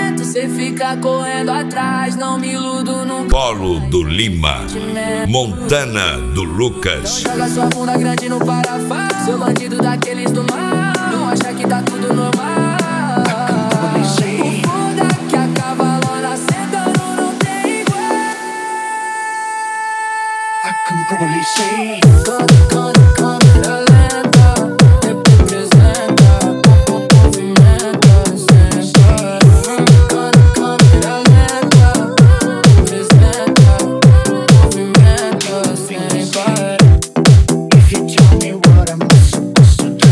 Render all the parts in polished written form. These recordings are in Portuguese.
sentimento. Cê fica correndo atrás, não me iludo nunca. Polo do Lima, Montana do Lucas. Joga sua bunda grande no parafuso, seu bandido daqueles do mar. Não acha que tá tudo normal. O foda que a cavalona sentando não tem igual. Quando câmera lenta, representa, movimenta, senta. Quando câmera lenta, representa, movimenta, senta. If you tell me what I'm supposed to do,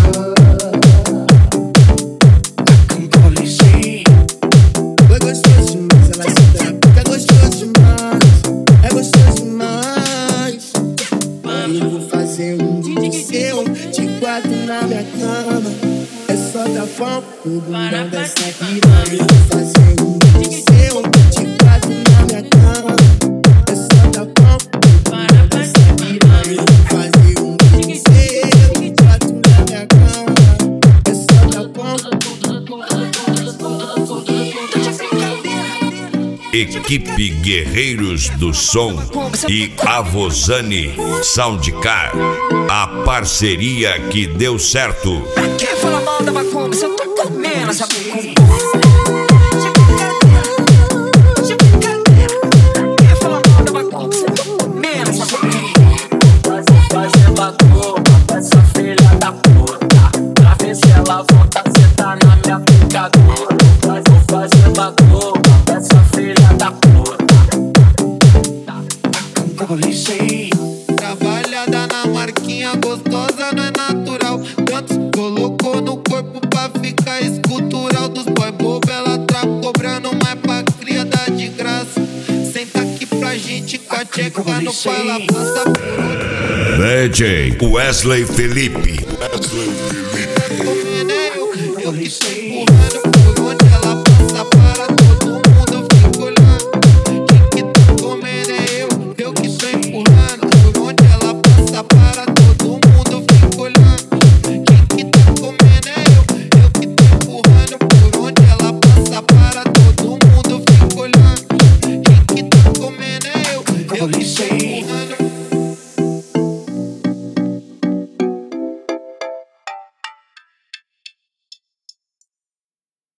I can probably see. Foi gostoso demais, ela se dá. É gostoso demais, é gostoso demais. Mano, vou fazer seu, te guardo na minha cama. É só dar fome, o bundão dessa piranha. Vou fazer seu, te guardo na minha cama. É só dar fome, o bundão dessa piranha. Vou fazer seu, te guardo na minha cama. É só dar fome. Equipe Guerreiros do Som e Avozani Soundcar. A parceria que deu certo. Quem fala mal da macumba, se eu tô comendo essa macumba. Quem fala mal da macumba, se eu tô comendo essa macumba. Fazer macumba pra essa filha da puta, pra ver se ela volta a sentar na minha picadura. Vou fazer macumba pra essa filha da puta. Trabalhada na marquinha, gostosa não é natural. Quantos colocou no corpo pra ficar escultural? Dos boy bobo ela tá cobrando mais pra cria dar de graça. Senta aqui pra gente com a tcheca no pau, ela passa por DJ Wesley Felipe. eu que sei.